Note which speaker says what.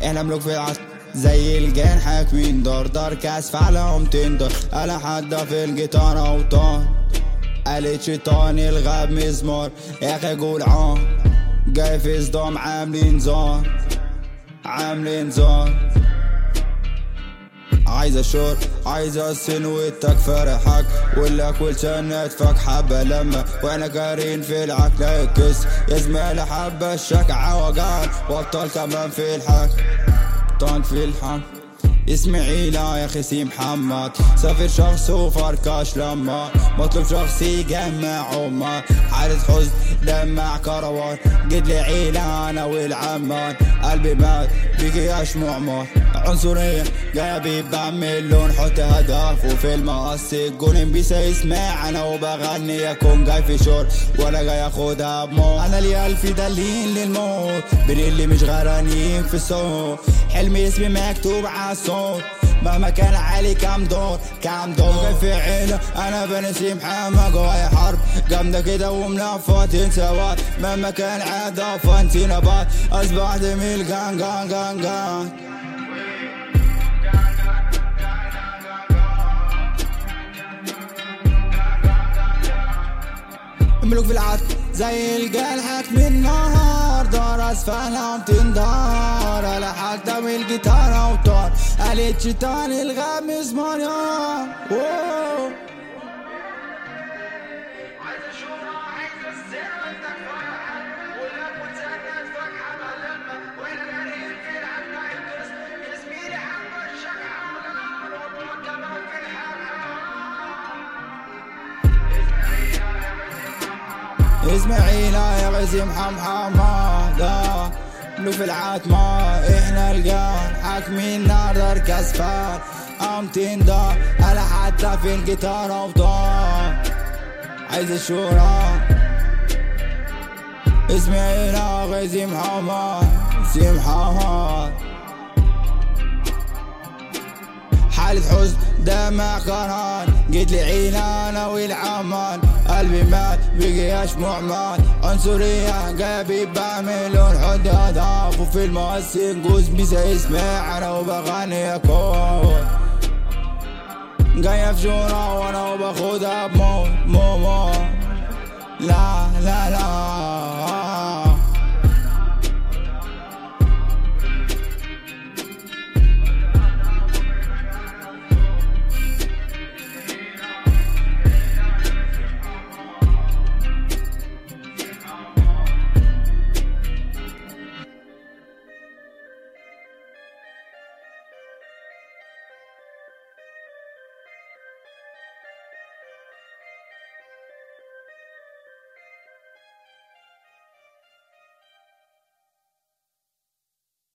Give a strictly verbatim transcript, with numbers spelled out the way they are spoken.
Speaker 1: احنا ملوك في العصر زي الجان حاكمين دار دار كاس فعلهم تندر انا حدا في الجيتار اوطان قالت شيطاني الغاب مزمار يا اخي قول عام جاي في صدام عاملين زار عاملين زار عايز اشور عايز سنوتك فرحك ولا كل سنة تفك حبة لما وانا قارين في العقل يكس يا زميلي حبة الشكعة وقال وابطال كمان في الحق طان في الحق اسماعيلة يا خسي محمد سافر شخص وفركاش لما مطلوب شخص يجمع عمر حالة حزن دمع كروان قد لي عيلة انا والعمان قلبي مات بقياش معمر عنصرية جايبي بعمل لون حط هدف وفي المقص الجون بيسا يسمع انا وبغني يكون جاي في شور ولا جاي اخدها بموت انا لي الف دليل للموت بين اللي مش غرانيين في السوق حلمي اسمي مكتوب عالصوت مهما كان علي كام دور كام دور في عيلة انا بنسي محمد جواي حرب جامدة كده وملفاتين سواد مهما كان عادة فانتي نبات اصبحت ميل جان جان جان جان ملوك في العصر زي الجال حاكم النهار دار اسفلهم تندار على حتى والجيتار اوتار قالت شيطان الغاب مزمار يا اسماعيلة يا غزي محمد ملوك في العتمة احنا الجان حاكمين نار دار كسفان امتين دار على حتى في الجيتار اوطان عايز الشورى اسماعيلة غزي محمد غزي محمد حالة حزن دمع كرهان جيت لي عيلة انا والعمان قلبي مات بقياش معمان عنصرية جايبي بعملون حد هدف وفي المؤسس جوز بيسا يسمع انا وبغني يكون جاي في جورة وانا وباخدها بموت مو مو لا لا لا